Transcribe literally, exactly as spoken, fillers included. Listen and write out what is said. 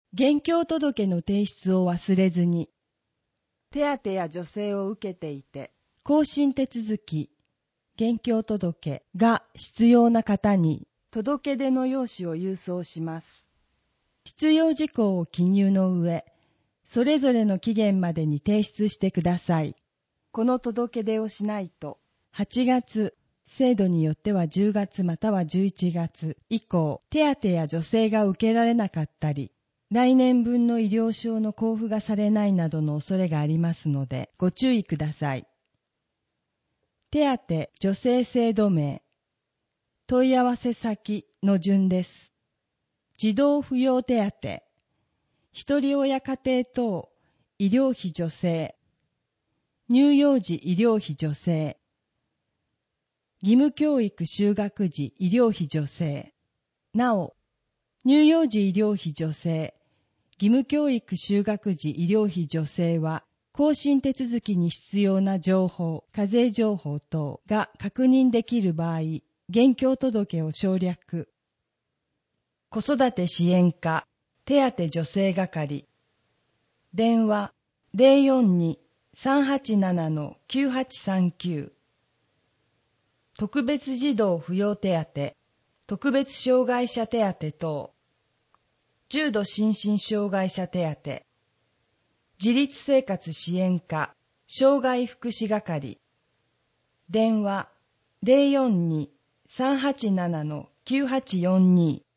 現況届の提出を忘れずに、 手当や助成を受けていて、 更新手続き、現況届が必要な方に、 届け出の用紙を郵送します。 必要事項を記入の上、それぞれの期限までに提出してください。 この届け出をしないと、 はちがつ、制度によってはじゅうがつまたはじゅういちがつ以降、手当や助成が受けられなかったり、来年分の医療証の交付がされないなどの恐れがありますので、ご注意ください。手当助成制度名、問い合わせ先の順です。児童扶養手当、一人親家庭等医療費助成、乳幼児医療費助成、義務教育就学時医療費助成。なお、乳幼児医療費助成、義務教育就学時医療費助成は、更新手続きに必要な情報、課税情報等が確認できる場合、現況届を省略。子育て支援課、手当助成係。電話 ゼロよんに さんはちなな きゅうはちさんきゅう。特別児童扶養手当、特別障害者手当等。重度心身障害者手当。自立生活支援課、障害福祉係。電話 ゼロよんに さんはちなな きゅうはちよんに。